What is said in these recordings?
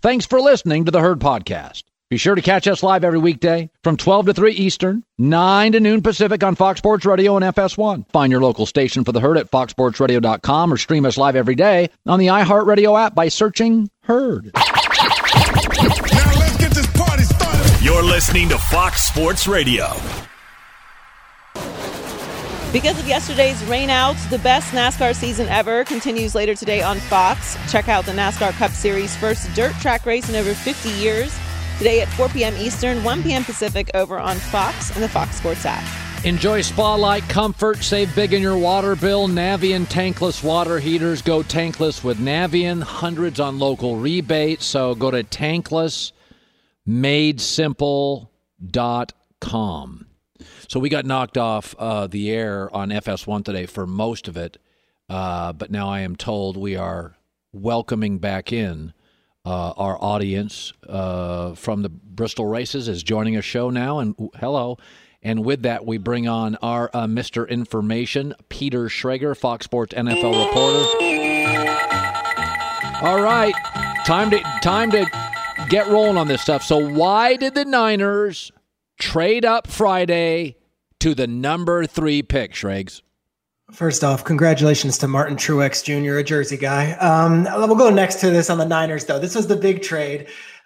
Thanks for listening to the Herd Podcast. Be sure to catch us live every weekday from 12 to 3 Eastern, 9 to noon Pacific on Fox Sports Radio and FS1. Find your local station for the Herd at foxsportsradio.com or stream us live every day on the iHeartRadio app by searching Herd. Now let's get this party started. You're listening to Fox Sports Radio. Because of yesterday's rainouts, the best NASCAR season ever continues later today on Fox. Check out the NASCAR Cup Series' first dirt track race in over 50 years. Today at 4 p.m. Eastern, 1 p.m. Pacific over on Fox and the Fox Sports app. Enjoy spa-like comfort. Save big in your water bill. Navien tankless water heaters. Go tankless with Navien. Hundreds on local rebates. So go to tanklessmadesimple.com. So we got knocked off the air on FS1 today for most of it. But now I am told we are welcoming back in our audience from the Bristol races is joining a show now. And hello. And with that, we bring on our Mr. Information, Peter Schrager, Fox Sports NFL reporter. All right. Time to get rolling on this stuff. So why did the Niners trade up Friday to the number 3 pick, Schrags? First off, congratulations to Martin Truex Jr., a Jersey guy. We'll go next to this on the Niners, though. This was the big trade.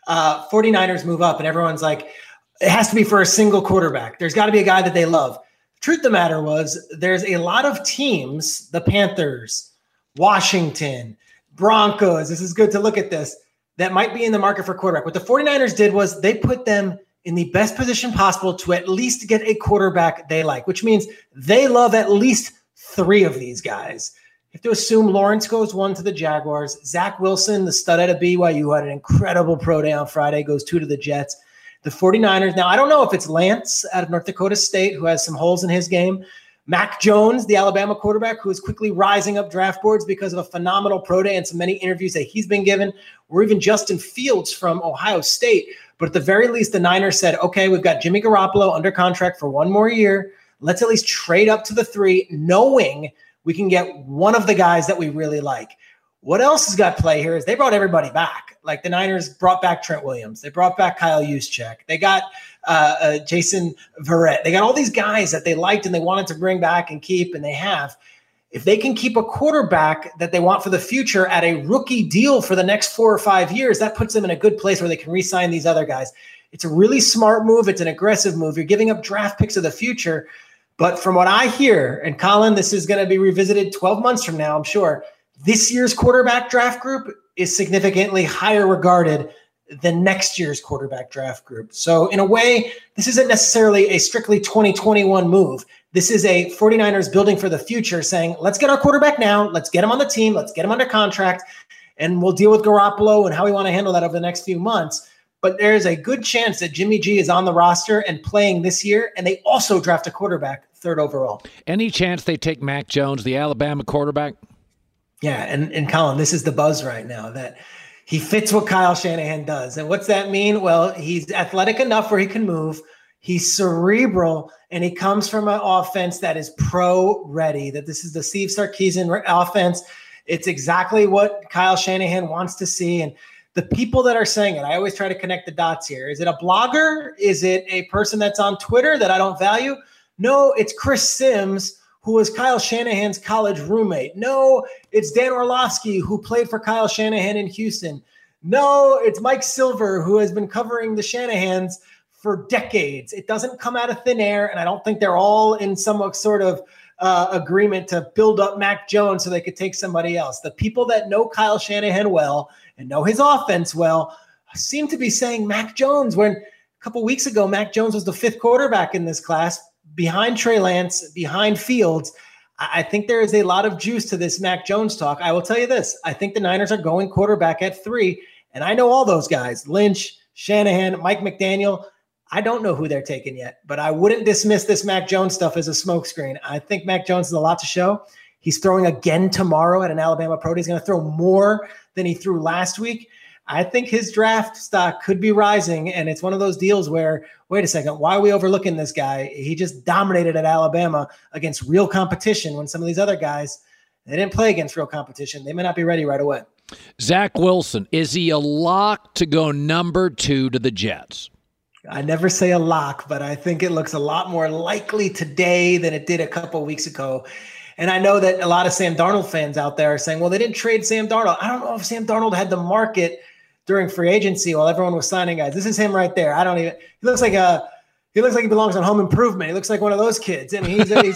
49ers move up, and everyone's like, it has to be for a single quarterback. There's got to be a guy that they love. The truth of the matter was there's a lot of teams, the Panthers, Washington, Broncos, this is good to look at this, that might be in the market for quarterback. What the 49ers did was they put them in the best position possible to at least get a quarterback they like, which means they love at least 3 of these guys. You have to assume Lawrence goes 1 to the Jaguars. Zach Wilson, the stud out of BYU, who had an incredible pro day on Friday, goes 2 to the Jets. The 49ers, now I don't know if it's Lance out of North Dakota State, who has some holes in his game. Mac Jones, the Alabama quarterback, who is quickly rising up draft boards because of a phenomenal pro day and so many interviews that he's been given, or even Justin Fields from Ohio State. But at the very least, the Niners said, okay, we've got Jimmy Garoppolo under contract for 1 more year. Let's at least trade up to the 3, knowing we can get one of the guys that we really like. What else has got play here is they brought everybody back. Like the Niners brought back Trent Williams. They brought back Kyle Juszczyk. They got Jason Verrett. They got all these guys that they liked and they wanted to bring back and keep, and they have. If they can keep a quarterback that they want for the future at a rookie deal for the next 4 or 5 years, that puts them in a good place where they can re-sign these other guys. It's a really smart move. It's an aggressive move. You're giving up draft picks of the future. But from what I hear, and Colin, this is going to be revisited 12 months from now, I'm sure, this year's quarterback draft group is significantly higher regarded than next year's quarterback draft group. So in a way, this isn't necessarily a strictly 2021 move. This is a 49ers building for the future, saying, let's get our quarterback now. Let's get him on the team. Let's get him under contract. And we'll deal with Garoppolo and how we want to handle that over the next few months. But there's a good chance that Jimmy G is on the roster and playing this year. And they also draft a quarterback 3rd overall. Any chance they take Mac Jones, the Alabama quarterback? Yeah. And Colin, this is the buzz right now that he fits what Kyle Shanahan does. And what's that mean? Well, he's athletic enough where he can move. He's cerebral, and he comes from an offense that is pro-ready, that this is the Steve Sarkisian offense. It's exactly what Kyle Shanahan wants to see. And the people that are saying it, I always try to connect the dots here. Is it a blogger? Is it a person that's on Twitter that I don't value? No, it's Chris Sims, who was Kyle Shanahan's college roommate. No, it's Dan Orlovsky, who played for Kyle Shanahan in Houston. No, it's Mike Silver, who has been covering the Shanahans for decades. It doesn't come out of thin air, and I don't think they're all in some sort of agreement to build up Mac Jones so they could take somebody else. The people that know Kyle Shanahan well and know his offense well seem to be saying Mac Jones, when a couple weeks ago, Mac Jones was the 5th quarterback in this class, behind Trey Lance, behind Fields. I think there is a lot of juice to this Mac Jones talk. I will tell you this. I think the Niners are going quarterback at 3, and I know all those guys, Lynch, Shanahan, Mike McDaniel. I don't know who they're taking yet, but I wouldn't dismiss this Mac Jones stuff as a smokescreen. I think Mac Jones has a lot to show. He's throwing again tomorrow at an Alabama Pro Day. He's going to throw more than he threw last week. I think his draft stock could be rising, and it's one of those deals where, wait a second, why are we overlooking this guy? He just dominated at Alabama against real competition when some of these other guys, they didn't play against real competition. They may not be ready right away. Zach Wilson, is he a lock to go number 2 to the Jets? I never say a lock, but I think it looks a lot more likely today than it did a couple of weeks ago. And I know that a lot of Sam Darnold fans out there are saying, well, they didn't trade Sam Darnold. I don't know if Sam Darnold had the market during free agency while everyone was signing guys. This is him right there. He looks like he belongs on Home Improvement. He looks like one of those kids. And he's got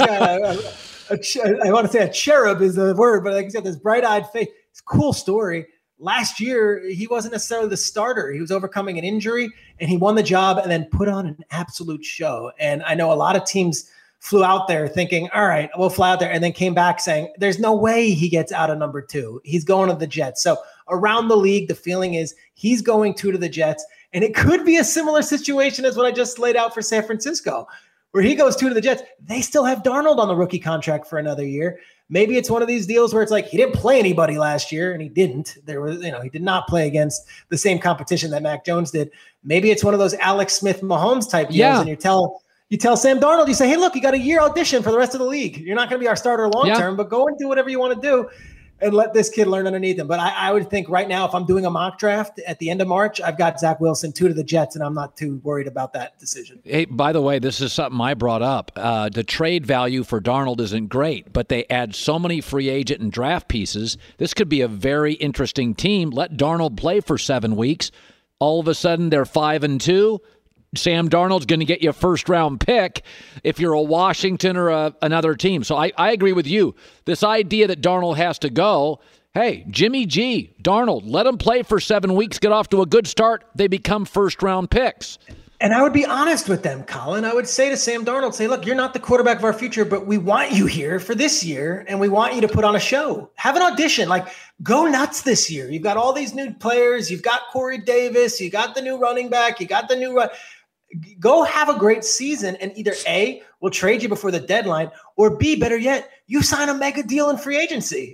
I want to say a cherub is the word, but he's got this bright-eyed face. It's a cool story. Last year, he wasn't necessarily the starter. He was overcoming an injury, and he won the job and then put on an absolute show. And I know a lot of teams flew out there thinking, all right, we'll fly out there, and then came back saying, there's no way he gets out of number 2. He's going to the Jets. So around the league, the feeling is he's going to the Jets, and it could be a similar situation as what I just laid out for San Francisco, where he goes to the Jets. They still have Darnold on the rookie contract for another year. Maybe it's one of these deals where it's like he didn't play anybody last year, and he didn't. He did not play against the same competition that Mac Jones did. Maybe it's one of those Alex Smith Mahomes type deals, and you tell Sam Darnold, you say, hey, look, you got a year audition for the rest of the league. You're not going to be our starter long-term, but go and do whatever you want to do and let this kid learn underneath him. But I would think right now, if I'm doing a mock draft at the end of March, I've got Zach Wilson 2 to the Jets, and I'm not too worried about that decision. Hey, by the way, this is something I brought up. The trade value for Darnold isn't great, but they add so many free agent and draft pieces. This could be a very interesting team. Let Darnold play for 7 weeks. All of a sudden, they're 5-2. Sam Darnold's going to get you a first-round pick if you're a Washington or another team. So I agree with you. This idea that Darnold has to go, hey, Jimmy G, Darnold, let him play for 7 weeks, get off to a good start. They become first-round picks. And I would be honest with them, Colin. I would say to Sam Darnold, look, you're not the quarterback of our future, but we want you here for this year, and we want you to put on a show. Have an audition. Go nuts this year. You've got all these new players. You've got Corey Davis. You got the new running back. You got the new go have a great season, and either A, we'll trade you before the deadline, or B, better yet, you sign a mega deal in free agency.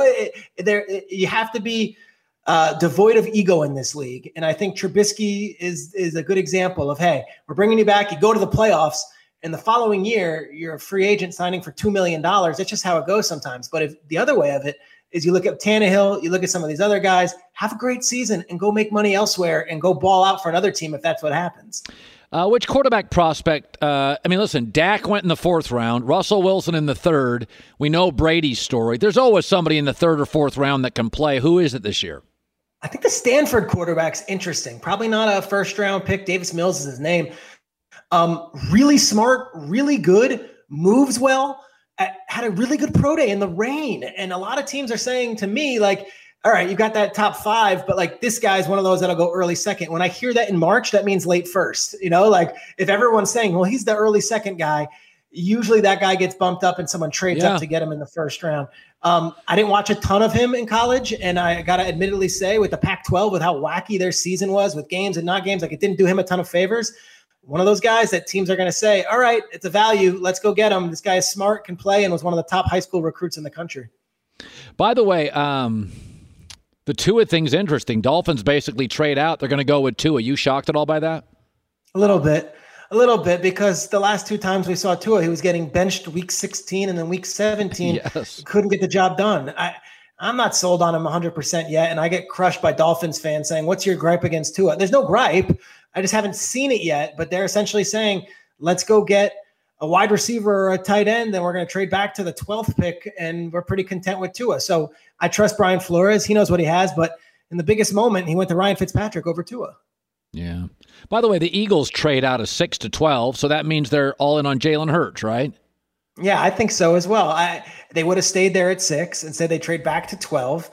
You have to be devoid of ego in this league. And I think Trubisky is a good example of, hey, we're bringing you back. You go to the playoffs, and the following year, you're a free agent signing for $2 million. That's just how it goes sometimes. But if the other way of it is you look at Tannehill, you look at some of these other guys, have a great season and go make money elsewhere and go ball out for another team if that's what happens. Which quarterback prospect? Listen, Dak went in the 4th round, Russell Wilson in the 3rd. We know Brady's story. There's always somebody in the 3rd or 4th round that can play. Who is it this year? I think the Stanford quarterback's interesting. Probably not a first-round pick. Davis Mills is his name. Really smart, really good, moves well, had a really good pro day in the rain. And a lot of teams are saying to me, all right, you've got that top 5, but this guy's one of those that'll go early second. When I hear that in March, that means late first. If everyone's saying, well, he's the early second guy, usually that guy gets bumped up and someone trades up to get him in the first round. I didn't watch a ton of him in college, and I got to admittedly say with the Pac-12, with how wacky their season was with games and not games, it didn't do him a ton of favors. One of those guys that teams are going to say, all right, it's a value. Let's go get him. This guy is smart, can play, and was one of the top high school recruits in the country. By the way, the Tua thing's interesting. Dolphins basically trade out. They're going to go with Tua. You shocked at all by that? A little bit, because the last 2 times we saw Tua, he was getting benched week 16 and then week 17. Yes. Couldn't get the job done. I'm not sold on him 100% yet, and I get crushed by Dolphins fans saying, what's your gripe against Tua? There's no gripe. I just haven't seen it yet, but they're essentially saying, let's go get a wide receiver or a tight end, then we're going to trade back to the 12th pick, and we're pretty content with Tua. So I trust Brian Flores. He knows what he has, but in the biggest moment, he went to Ryan Fitzpatrick over Tua. Yeah. By the way, the Eagles trade out of 6 to 12, so that means they're all in on Jalen Hurts, right? Yeah, I think so as well. They would have stayed there at 6. Instead, they trade back to 12.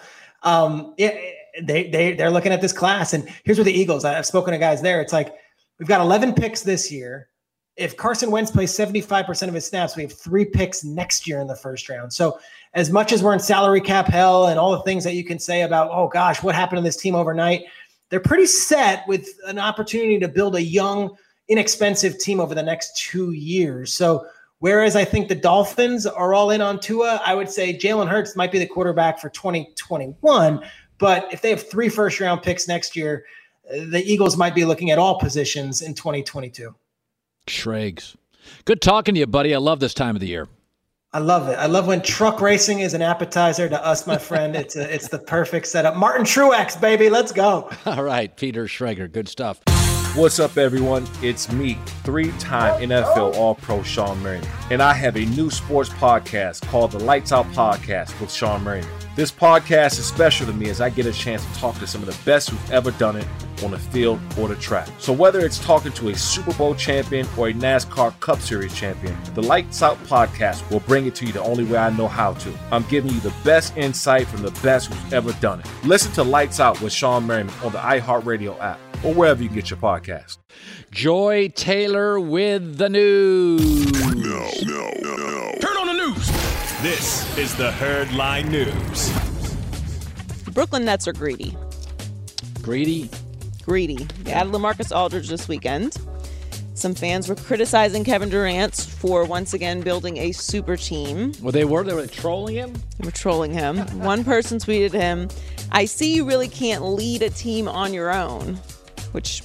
They're looking at this class, and here's what the Eagles, I've spoken to guys there. It's we've got 11 picks this year. If Carson Wentz plays 75% of his snaps, we have 3 picks next year in the first round. So as much as we're in salary cap hell and all the things that you can say about, oh gosh, what happened to this team overnight, they're pretty set with an opportunity to build a young, inexpensive team over the next 2 years. So whereas I think the Dolphins are all in on Tua, I would say Jalen Hurts might be the quarterback for 2021. But if they have 3 first-round picks next year, the Eagles might be looking at all positions in 2022. Schrags. Good talking to you, buddy. I love this time of the year. I love it. I love when truck racing is an appetizer to us, my friend. It's the perfect setup. Martin Truex, baby. Let's go. All right, Peter Schrager. Good stuff. What's up, everyone? It's me, 3-time NFL All-Pro Sean Merriman, and I have a new sports podcast called the Lights Out Podcast with Sean Merriman. This podcast is special to me as I get a chance to talk to some of the best who've ever done it on the field or the track. So whether it's talking to a Super Bowl champion or a NASCAR Cup Series champion, the Lights Out Podcast will bring it to you the only way I know how to. I'm giving you the best insight from the best who's ever done it. Listen to Lights Out with Sean Merriman on the iHeartRadio app or wherever you get your podcast. Joy Taylor with the news. No. Turn on the news. This is the Herdline News. The Brooklyn Nets are greedy. Greedy? Greedy. They added LaMarcus Aldridge this weekend. Some fans were criticizing Kevin Durant for once again building a super team. Well, they were trolling him? They were trolling him. One person tweeted him, "I see you really can't lead a team on your own," which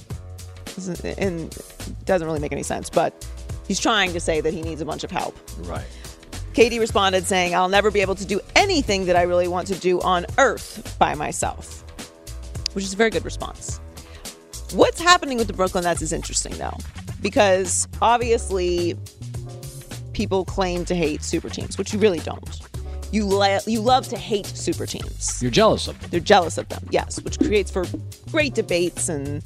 doesn't really make any sense, but he's trying to say that he needs a bunch of help. Right. Katie responded saying, "I'll never be able to do anything that I really want to do on Earth by myself," which is a very good response. What's happening with the Brooklyn Nets is interesting, though, because obviously people claim to hate super teams, which you really don't. You love to hate super teams. You're jealous of them. They're jealous of them, yes, which creates for great debates and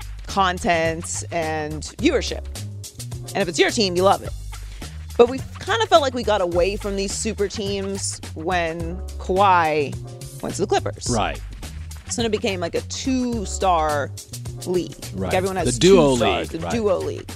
content and viewership. And if it's your team, you love it. But we kind of felt like we got away from these super teams when Kawhi went to the Clippers. Right. So then it became like a 2-star league. Right. Like everyone has the duo 2 stars, league. the right. duo league.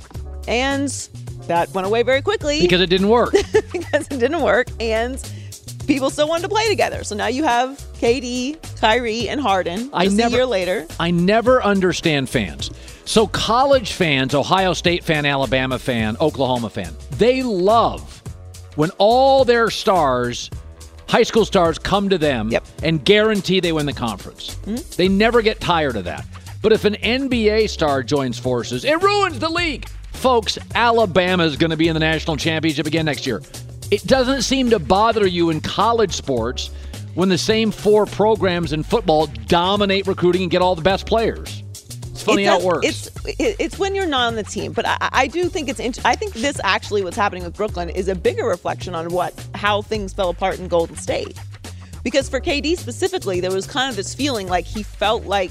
And that went away very quickly. Because it didn't work. Because it didn't work. And people still wanted to play together. So now you have KD, Kyrie, and Harden a year later. I never understand fans. So college fans, Ohio State fan, Alabama fan, Oklahoma fan, they love when all their stars, high school stars, come to them and guarantee they win the conference. Mm-hmm. They never get tired of that. But if an NBA star joins forces, it ruins the league. Folks, Alabama is going to be in the national championship again next year. It doesn't seem to bother you in college sports when the same 4 programs in football dominate recruiting and get all the best players. It's funny how it works. It's when you're not on the team. But I do think I think this actually what's happening with Brooklyn is a bigger reflection on how things fell apart in Golden State. Because for KD specifically, there was kind of this feeling like he felt like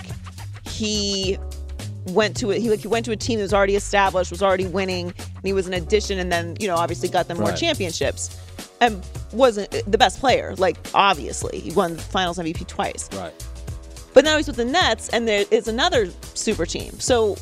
he went to a team that was already established, was already winning, and he was an addition, and then obviously got them more championships, and wasn't the best player. Like obviously, he won the Finals MVP twice. Right. But now he's with the Nets, and there is another super team. So,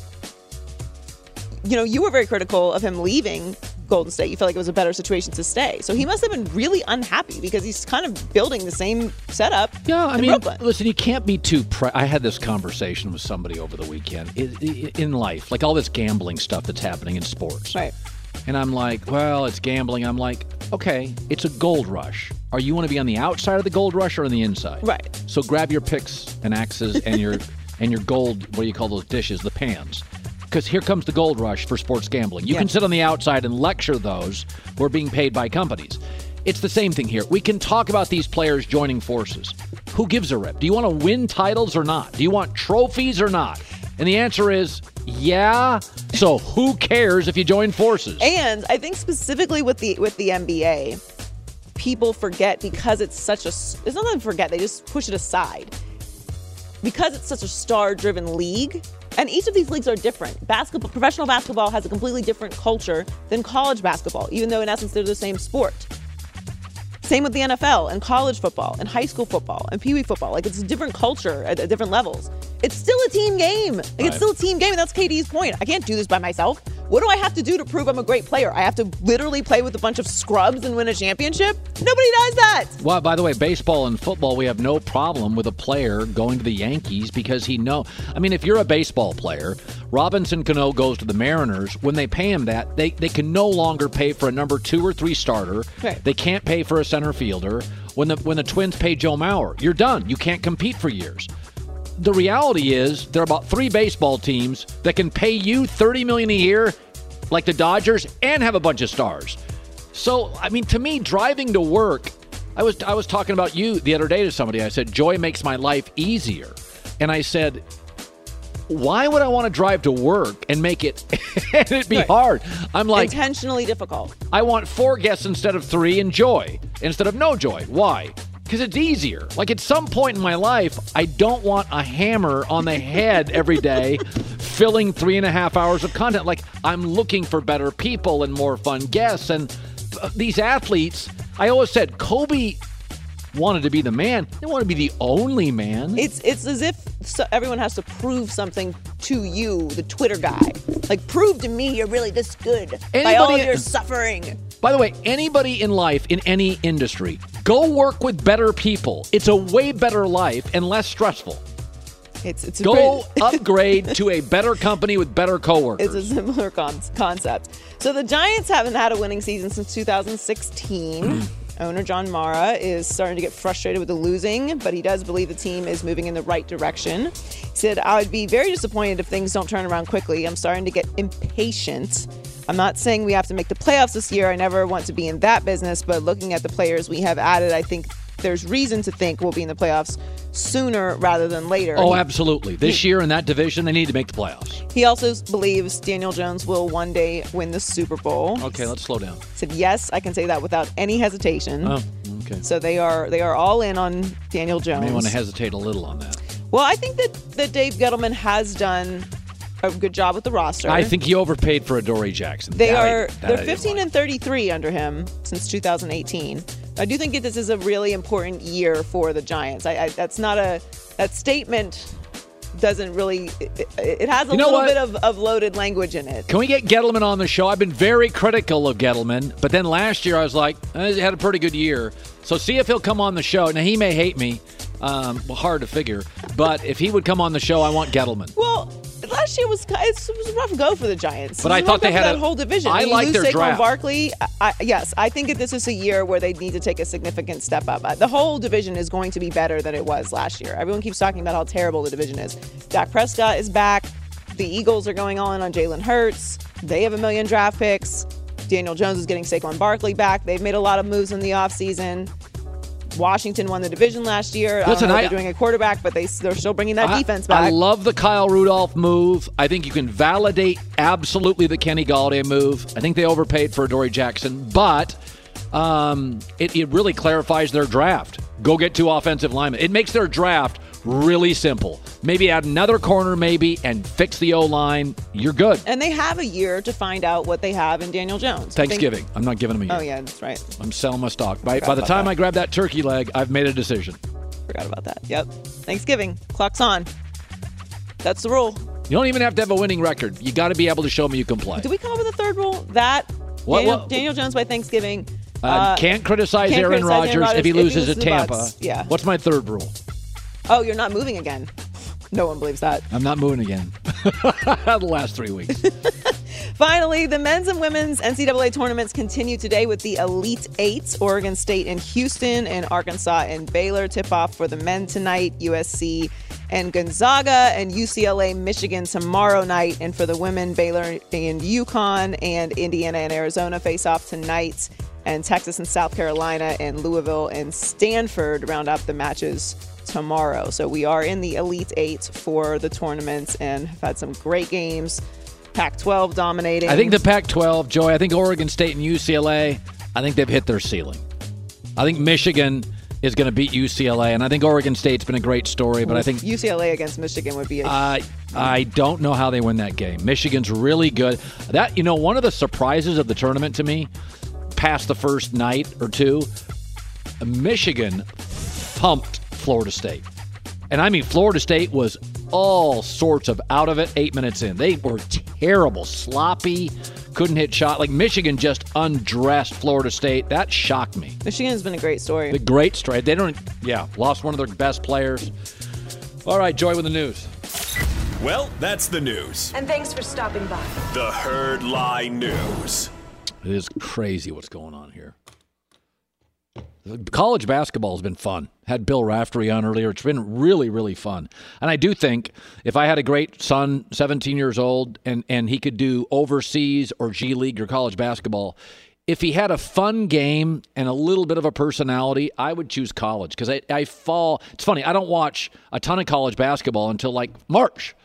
you were very critical of him leaving Golden State. You felt like it was a better situation to stay. So he must have been really unhappy because he's kind of building the same setup in Brooklyn. Listen, you can't be too I had this conversation with somebody over the weekend in life, like all this gambling stuff that's happening in sports. Right. And I'm like, well, it's gambling. I'm like, okay, it's a gold rush. Are you want to be on the outside of the gold rush or on the inside? Right. So grab your picks and axes and your gold, what do you call those dishes, the pans. Because here comes the gold rush for sports gambling. You can sit on the outside and lecture those who are being paid by companies. It's the same thing here. We can talk about these players joining forces. Who gives a rip? Do you want to win titles or not? Do you want trophies or not? And the answer is yeah. So who cares if you join forces? And I think specifically with the NBA, people forget because it's not that they forget, they just push it aside. Because it's such a star-driven league, and each of these leagues are different. Professional basketball has a completely different culture than college basketball, even though in essence they're the same sport. Same with the NFL and college football and high school football and Pee Wee football. Like it's a different culture at different levels. It's still a team game. It's still a team game, and that's KD's point. I can't do this by myself. What do I have to do to prove I'm a great player? I have to literally play with a bunch of scrubs and win a championship? Nobody does that. Well, by the way, baseball and football, we have no problem with a player going to the Yankees because if you're a baseball player, Robinson Cano goes to the Mariners. When they pay him that, they can no longer pay for a number 2 or 3 starter. Right. They can't pay for a center fielder. When the Twins pay Joe Mauer, you're done. You can't compete for years. The reality is there are about 3 baseball teams that can pay you $30 million a year, like the Dodgers, and have a bunch of stars. So, I mean, to me, driving to work, I was talking about you the other day to somebody. I said, joy makes my life easier. And I said, why would I want to drive to work and make it and it be hard? I'm like, intentionally difficult. I want 4 guests instead of 3 and joy instead of no joy. Why? Because it's easier. Like at some point in my life, I don't want a hammer on the head every day filling 3.5 hours of content. Like I'm looking for better people and more fun guests. And these athletes, I always said Kobe wanted to be the man. They want to be the only man. It's as if everyone has to prove something to you, the Twitter guy. Like, prove to me you're really this good by all of your suffering. By the way, anybody in life, in any industry, go work with better people. It's a way better life and less stressful. It's go upgrade to a better company with better coworkers. It's a similar concept. So the Giants haven't had a winning season since 2016. Owner John Mara is starting to get frustrated with the losing, but he does believe the team is moving in the right direction. He said, I would be very disappointed if things don't turn around quickly. I'm starting to get impatient. I'm not saying we have to make the playoffs this year. I never want to be in that business, but looking at the players we have added, I think there's reason to think we'll be in the playoffs sooner rather than later. Oh, absolutely. This year in that division, they need to make the playoffs. He also believes Daniel Jones will one day win the Super Bowl. Okay, let's slow down. He said, yes, I can say that without any hesitation. Oh, okay. So they are all in on Daniel Jones. I may want to hesitate a little on that. Well, I think that Dave Gettleman has done a good job with the roster. I think he overpaid for Adoree Jackson. They're 15-33 under him since 2018. I do think this is a really important year for the Giants. That statement doesn't really. It has a little bit of loaded language in it. Can we get Gettleman on the show? I've been very critical of Gettleman, but then last year I was like, he had a pretty good year. So see if he'll come on the show. Now he may hate me. Hard to figure, but if he would come on the show, I want Gettleman. Well, last year it was a rough go for the Giants. But I thought they had that whole division. I like their draft. Barkley. Yes, I think that this is a year where they need to take a significant step up. The whole division is going to be better than it was last year. Everyone keeps talking about how terrible the division is. Dak Prescott is back. The Eagles are going all in on Jalen Hurts. They have 1 million draft picks. Daniel Jones is getting Saquon Barkley back. They've made a lot of moves in the offseason. Washington won the division last year. Listen, they're doing a quarterback, but they're still bringing that defense back. I love the Kyle Rudolph move. I think you can validate absolutely the Kenny Galladay move. I think they overpaid for Adoree Jackson, but it really clarifies their draft. Go get 2 offensive linemen. It makes their draft really simple. Maybe add another corner and fix the O-line. You're good. And they have a year to find out what they have in Daniel Jones. Thanksgiving. I'm not giving them a year. Oh, yeah, that's right. I'm selling my stock. By the time I grab that turkey leg, I've made a decision. Forgot about that. Yep. Thanksgiving. Clock's on. That's the rule. You don't even have to have a winning record. You got to be able to show me you can play. Did we come up with a third rule? Daniel Jones by Thanksgiving. Can't criticize Aaron Rodgers if he loses at Tampa. Yeah. What's my third rule? Oh, you're not moving again. No one believes that. I'm not moving again. The last 3 weeks. Finally, the men's and women's NCAA tournaments continue today with the Elite Eight. Oregon State and Houston and Arkansas and Baylor tip off for the men tonight. USC and Gonzaga and UCLA, Michigan tomorrow night. And for the women, Baylor and UConn and Indiana and Arizona face off tonight. And Texas and South Carolina and Louisville and Stanford round up the matches tomorrow. So we are in the Elite Eight for the tournaments and have had some great games. Pac-12 dominating. I think the Pac-12, Joey, I think Oregon State and UCLA, I think they've hit their ceiling. I think Michigan is going to beat UCLA, and I think Oregon State's been a great story, but I think UCLA against Michigan would be I don't know how they win that game. Michigan's really good. One of the surprises of the tournament to me, past the first night or two, Michigan thumped Florida State. And I mean, Florida State was all sorts of out of it 8 minutes in. They were terrible, sloppy, couldn't hit shot. Like Michigan just undressed Florida State. That shocked me. Michigan's been a great story. The great story. They lost one of their best players. All right, Joy with the news. Well, that's the news. And thanks for stopping by. The Herd Lie News. It is crazy what's going on here. College basketball has been fun. Had Bill Raftery on earlier. It's been really, really fun. And I do think if I had a great son, 17 years old, and he could do overseas or G League or college basketball, if he had a fun game and a little bit of a personality, I would choose college because I fall. It's funny. I don't watch a ton of college basketball until like March.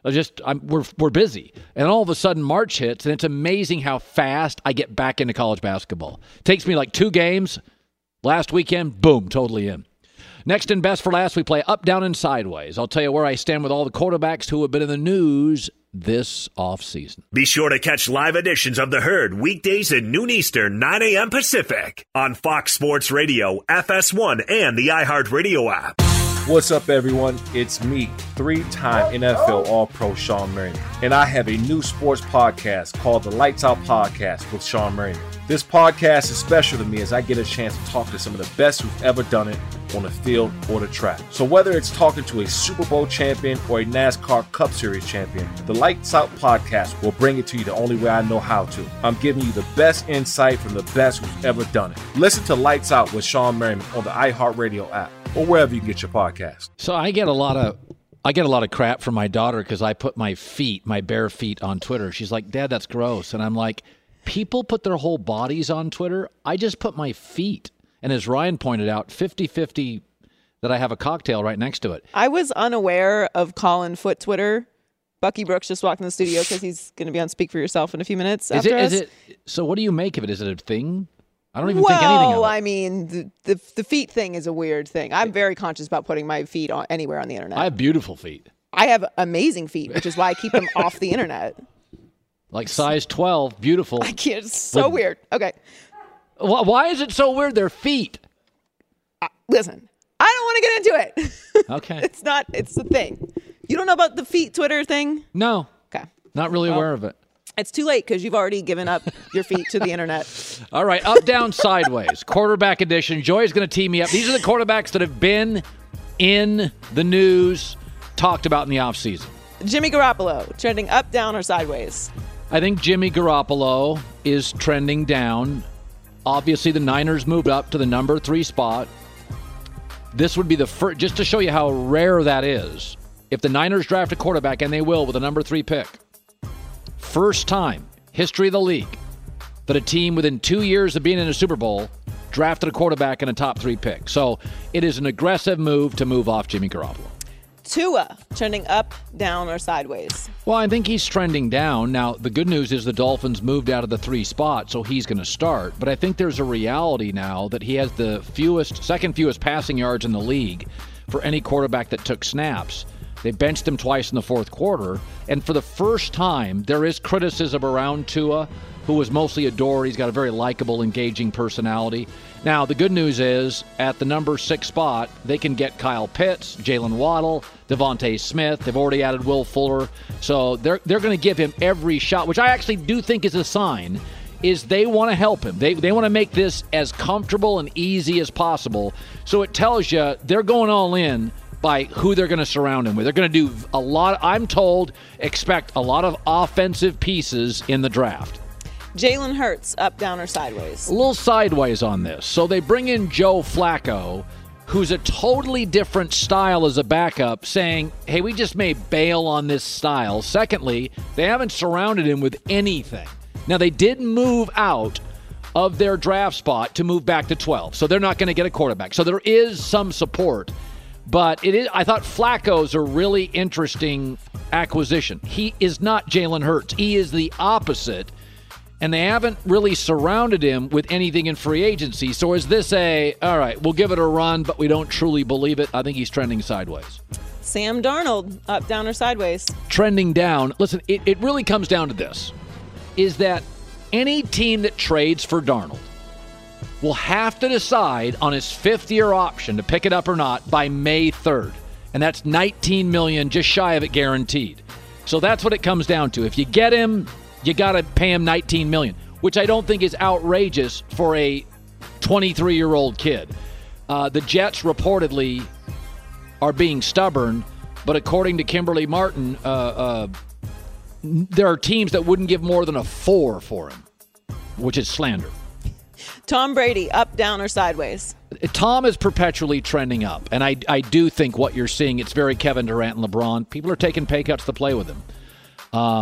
We're busy, and all of a sudden March hits, and it's amazing how fast I get back into college basketball. It takes me like 2 games. Last weekend, boom, totally in. Next and best for last, we play up, down, and sideways. I'll tell you where I stand with all the quarterbacks who have been in the news this offseason. Be sure to catch live editions of The Herd weekdays at noon Eastern, 9 a.m. Pacific on Fox Sports Radio, FS1, and the iHeartRadio app. What's up, everyone? It's me, 3-time NFL All-Pro Sean Merriman, and I have a new sports podcast called the Lights Out Podcast with Sean Merriman. This podcast is special to me as I get a chance to talk to some of the best who've ever done it on the field or the track. So whether it's talking to a Super Bowl champion or a NASCAR Cup Series champion, the Lights Out Podcast will bring it to you the only way I know how to. I'm giving you the best insight from the best who've ever done it. Listen to Lights Out with Sean Merriman on the iHeartRadio app or wherever you get your podcast. So I get a lot of crap from my daughter because I put my bare feet on Twitter. She's like, "Dad, that's gross." And I'm like, people put their whole bodies on Twitter. I just put my feet. And as Ryan pointed out, 50-50 that I have a cocktail right next to it. I was unaware of Colin Foot Twitter. Bucky Brooks just walked in the studio because he's going to be on Speak for Yourself in a few minutes after us. So what do you make of it? Is it a thing? I don't even think anything of it. Well, I mean, the feet thing is a weird thing. I'm very conscious about putting my feet anywhere on the internet. I have beautiful feet. I have amazing feet, which is why I keep them off the internet. Like size 12, beautiful. I can't. It's so weird. Okay. Why is it so weird? They're feet. Listen, I don't want to get into it. Okay. It's the thing. You don't know about the feet Twitter thing? No. Okay. Not really aware of it. It's too late because you've already given up your feet to the internet. All right. Up, down, sideways. Quarterback edition. Joy's going to tee me up. These are the quarterbacks that have been in the news, talked about in the offseason. Jimmy Garoppolo, trending up, down, or sideways? I think Jimmy Garoppolo is trending down. Obviously, the Niners moved up to the number 3 spot. This would be the first, just to show you how rare that is. If the Niners draft a quarterback, and they will with a number 3 pick, first time, history of the league, that a team within 2 years of being in a Super Bowl drafted a quarterback and a top 3 pick. So it is an aggressive move to move off Jimmy Garoppolo. Tua, trending up, down, or sideways? Well, I think he's trending down. Now, the good news is the Dolphins moved out of the 3 spot, so he's going to start. But I think there's a reality now that he has the second fewest passing yards in the league for any quarterback that took snaps. They benched him twice in the fourth quarter. And for the first time, there is criticism around Tua, who was mostly adored. He's got a very likable, engaging personality. Now, the good news is, at the number 6 spot, they can get Kyle Pitts, Jalen Waddle, Devontae Smith. They've already added Will Fuller. So they're going to give him every shot, which I actually do think is a sign, is they want to help him. They want to make this as comfortable and easy as possible. So it tells you they're going all in by who they're going to surround him with. They're going to do a lot. I'm told, expect a lot of offensive pieces in the draft. Jalen Hurts, up, down, or sideways? A little sideways on this. So they bring in Joe Flacco, who's a totally different style as a backup, saying, hey, we just may bail on this style. Secondly, they haven't surrounded him with anything. Now, they did move out of their draft spot to move back to 12, so they're not going to get a quarterback. So there is some support. But I thought Flacco's a really interesting acquisition. He is not Jalen Hurts. He is the opposite. And they haven't really surrounded him with anything in free agency. So is this all right, we'll give it a run, but we don't truly believe it? I think he's trending sideways. Sam Darnold, up, down, or sideways? Trending down. Listen, it really comes down to this, is that any team that trades for Darnold will have to decide on his 5th-year option to pick it up or not by May 3rd. And that's $19 million, just shy of it guaranteed. So that's what it comes down to. If you get him, you got to pay him $19 million, which I don't think is outrageous for a 23-year-old kid. The Jets reportedly are being stubborn, but according to Kimberly Martin, there are teams that wouldn't give more than a 4 for him, which is slander. Tom Brady, up, down, or sideways? Tom is perpetually trending up, and I do think what you're seeing, it's very Kevin Durant and LeBron. People are taking pay cuts to play with him.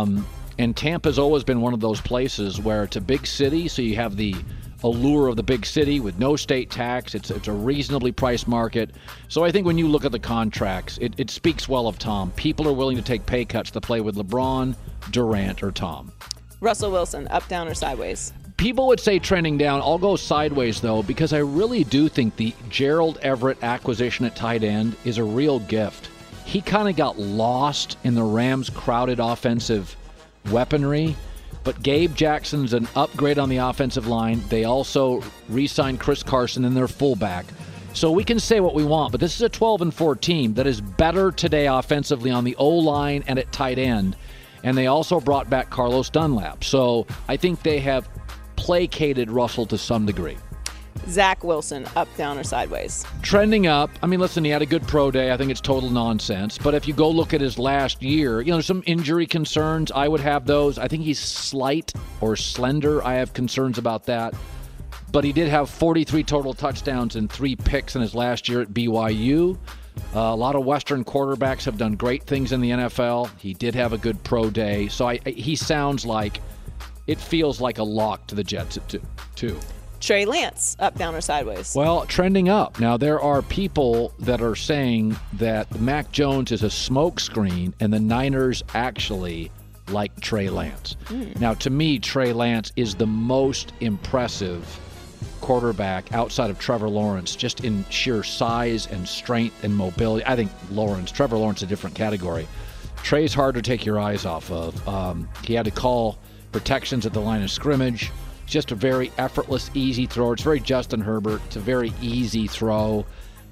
And Tampa's always been one of those places where it's a big city, so you have the allure of the big city with no state tax. It's a reasonably priced market. So I think when you look at the contracts, it speaks well of Tom. People are willing to take pay cuts to play with LeBron, Durant, or Tom. Russell Wilson, up, down, or sideways? People would say trending down. I'll go sideways, though, because I really do think the Gerald Everett acquisition at tight end is a real gift. He kind of got lost in the Rams' crowded offensive weaponry, but Gabe Jackson's an upgrade on the offensive line. They also re-signed Chris Carson in their fullback. So we can say what we want, but this is a 12-4 team that is better today offensively on the O-line and at tight end. And they also brought back Carlos Dunlap. So I think they have placated Russell to some degree. Zach Wilson, up, down, or sideways? Trending up. I mean, listen, he had a good pro day. I think it's total nonsense. But if you go look at his last year, there's some injury concerns. I would have those. I think he's slight or slender. I have concerns about that. But he did have 43 total touchdowns and 3 picks in his last year at BYU. A lot of Western quarterbacks have done great things in the NFL. He did have a good pro day. So he sounds like it feels like a lock to the Jets at 2. Trey Lance, up, down, or sideways? Well, trending up. Now, there are people that are saying that Mac Jones is a smokescreen and the Niners actually like Trey Lance. Now, to me, Trey Lance is the most impressive quarterback outside of Trevor Lawrence, just in sheer size and strength and mobility. I think Trevor Lawrence is a different category. Trey's hard to take your eyes off of. He had to call protections at the line of scrimmage. Just a very effortless, easy throw. It's very Justin Herbert. It's a very easy throw.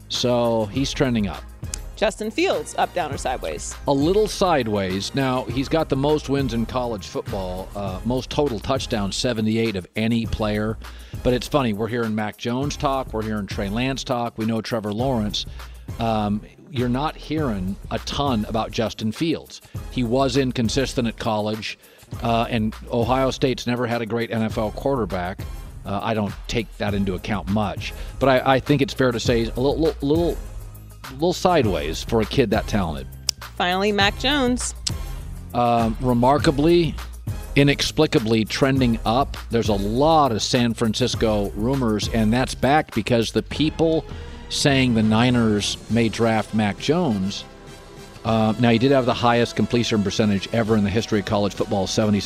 So he's trending up. Justin Fields, up, down, or sideways? A little sideways. Now, he's got the most wins in college football, most total touchdowns, 78 of any player. But it's funny, we're hearing Mac Jones talk, we're hearing Trey Lance talk, we know Trevor Lawrence. You're not hearing a ton about Justin Fields. He was inconsistent at college, and Ohio State's never had a great NFL quarterback. I don't take that into account much. But I think it's fair to say a little sideways for a kid that talented. Finally, Mac Jones. Remarkably, inexplicably trending up. There's a lot of San Francisco rumors, and that's back because the people saying the Niners may draft Mac Jones. Now, he did have the highest completion percentage ever in the history of college football,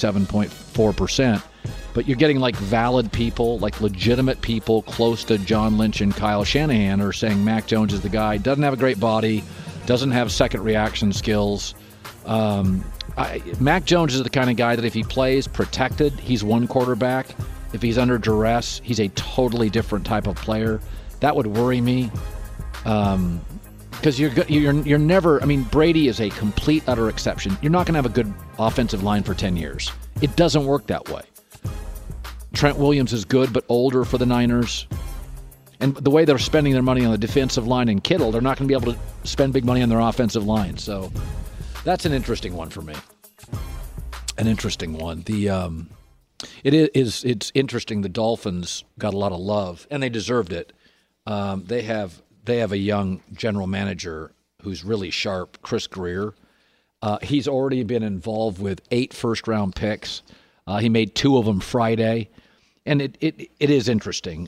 77.4%. But you're getting like valid people, like legitimate people close to John Lynch and Kyle Shanahan are saying Mac Jones is the guy. Doesn't have a great body, doesn't have second reaction skills. Mac Jones is the kind of guy that if he plays protected, he's one quarterback. If he's under duress, he's a totally different type of player. That would worry me. Because you're never. I mean, Brady is a complete utter exception. You're not going to have a good offensive line for 10 years. It doesn't work that way. Trent Williams is good, but older for the Niners. And the way they're spending their money on the defensive line and Kittle, they're not going to be able to spend big money on their offensive line. So that's an interesting one for me. An interesting one. It's interesting. The Dolphins got a lot of love, and they deserved it. They have a young general manager who's really sharp, Chris Greer. He's already been involved with 8 first-round picks. He made 2 of them Friday. And it is interesting.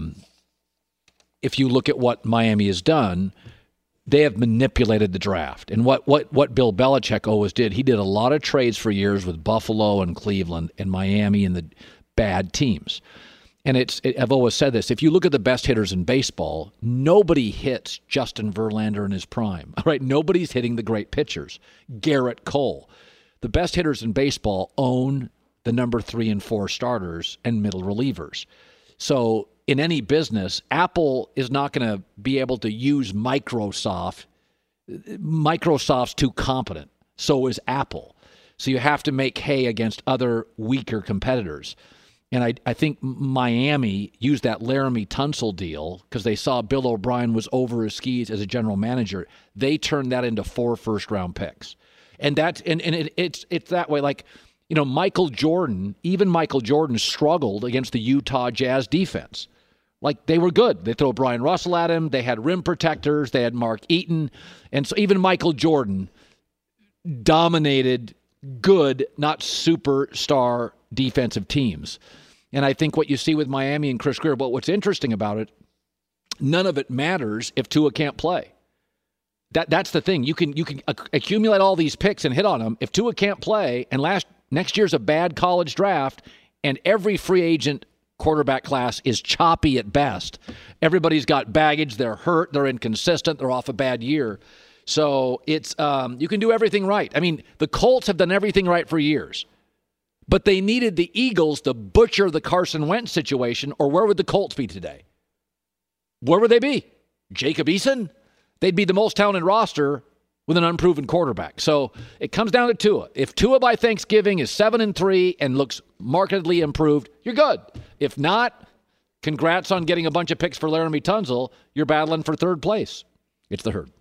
If you look at what Miami has done, they have manipulated the draft. And what Bill Belichick always did, he did a lot of trades for years with Buffalo and Cleveland and Miami and the bad teams. And I've always said this, if you look at the best hitters in baseball, nobody hits Justin Verlander in his prime. All right, nobody's hitting the great pitchers. Garrett Cole. The best hitters in baseball own the number 3 and 4 starters and middle relievers. So in any business, Apple is not going to be able to use Microsoft. Microsoft's too competent. So is Apple. So you have to make hay against other weaker competitors. And I think Miami used that Laramie Tunsil deal because they saw Bill O'Brien was over his skis as a general manager. They turned that into 4 first-round picks. And it's that way. Like, you know, Michael Jordan struggled against the Utah Jazz defense. Like, they were good. They throw Brian Russell at him. They had rim protectors. They had Mark Eaton. And so even Michael Jordan dominated good, not superstar defensive teams. And I think what you see with Miami and Chris Grier, but what's interesting about it, none of it matters if Tua can't play. That's the thing. You can accumulate all these picks and hit on them. If Tua can't play, and next year's a bad college draft, and every free agent quarterback class is choppy at best. Everybody's got baggage. They're hurt. They're inconsistent. They're off a bad year. So it's you can do everything right. I mean, the Colts have done everything right for years, but they needed the Eagles to butcher the Carson Wentz situation, or where would the Colts be today? Where would they be? Jacob Eason? They'd be the most talented roster with an unproven quarterback. So it comes down to Tua. If Tua by Thanksgiving is 7-3 and looks markedly improved, you're good. If not, congrats on getting a bunch of picks for Laramie Tunsil. You're battling for third place. It's The Herd.